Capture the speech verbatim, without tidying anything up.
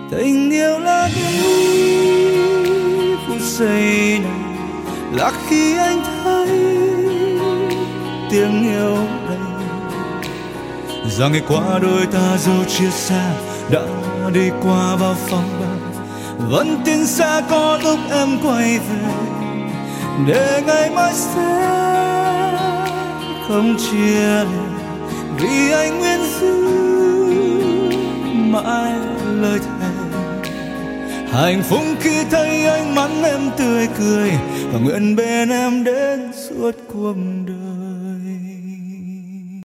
Tình yêu là đi phút giây này, là khi anh thấy tiếng yêu đây. Rằng ngày qua đôi ta dẫu chia xa đã đi qua bao phong ba, vẫn tin sẽ có lúc em quay về, để ngày mai sẽ không chia lìa. Vì anh nguyện giữ mãi lời thề, hạnh phúc khi thấy ánh mắt em tươi cười, và nguyện bên em đến suốt cuộc đời.